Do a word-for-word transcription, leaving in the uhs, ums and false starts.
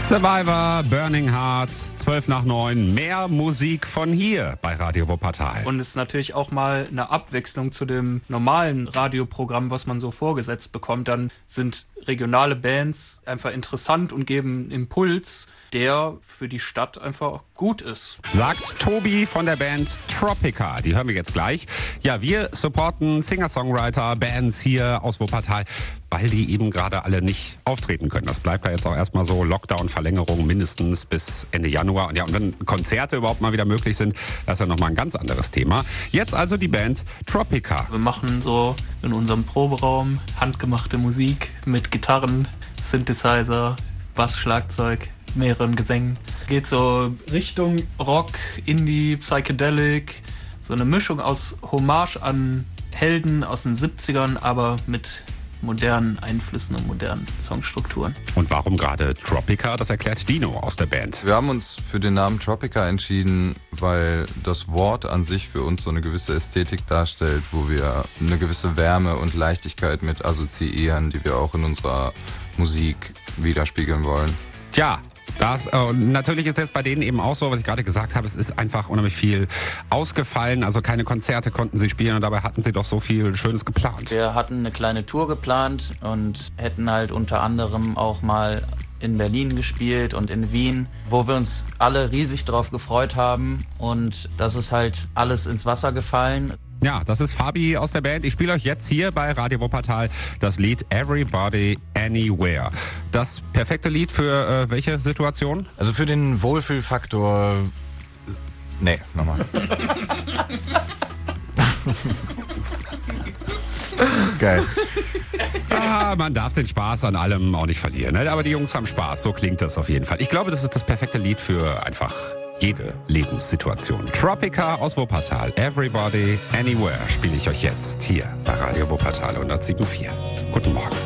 Survivor, Burning Hearts, zwölf nach neun, mehr Musik von hier bei Radio Wuppertal. Und es ist natürlich auch mal eine Abwechslung zu dem normalen Radioprogramm, was man so vorgesetzt bekommt. Dann sind regionale Bands einfach interessant und geben einen Impuls, der für die Stadt einfach gut ist. Sagt Tobi von der Band Tropica. Die hören wir jetzt gleich. Ja, wir supporten Singer-Songwriter, Bands hier aus Wuppertal, weil die eben gerade alle nicht auftreten können. Das bleibt ja jetzt auch erstmal so. Lockdown-Verlängerung mindestens bis Ende Januar. Und ja, und wenn Konzerte überhaupt mal wieder möglich sind, das ist ja nochmal ein ganz anderes Thema. Jetzt also die Band Tropica. Wir machen so in unserem Proberaum handgemachte Musik mit Gitarren, Synthesizer, Bass, Schlagzeug, mehreren Gesängen. Geht so Richtung Rock, Indie, Psychedelic, so eine Mischung aus Hommage an Helden aus den siebzigern, aber mit modernen Einflüssen und modernen Songstrukturen. Und warum gerade Tropica? Das erklärt Dino aus der Band. Wir haben uns für den Namen Tropica entschieden, weil das Wort an sich für uns so eine gewisse Ästhetik darstellt, wo wir eine gewisse Wärme und Leichtigkeit mit assoziieren, die wir auch in unserer Musik widerspiegeln wollen. Tja, das, äh, natürlich ist jetzt bei denen eben auch so, was ich gerade gesagt habe, es ist einfach unheimlich viel ausgefallen, also keine Konzerte konnten sie spielen und dabei hatten sie doch so viel Schönes geplant. Wir hatten eine kleine Tour geplant und hätten halt unter anderem auch mal in Berlin gespielt und in Wien, wo wir uns alle riesig drauf gefreut haben, und das ist halt alles ins Wasser gefallen. Ja, das ist Fabi aus der Band. Ich spiele euch jetzt hier bei Radio Wuppertal das Lied Everybody Anywhere. Das perfekte Lied für äh, welche Situation? Also für den Wohlfühlfaktor... Nee, nochmal. Geil. Ah, man darf den Spaß an allem auch nicht verlieren, ne? Aber die Jungs haben Spaß, so klingt das auf jeden Fall. Ich glaube, das ist das perfekte Lied für einfach jede Lebenssituation. Tropica aus Wuppertal, Everybody Anywhere, spiele ich euch jetzt hier bei Radio Wuppertal hundertsieben Komma vier. Guten Morgen.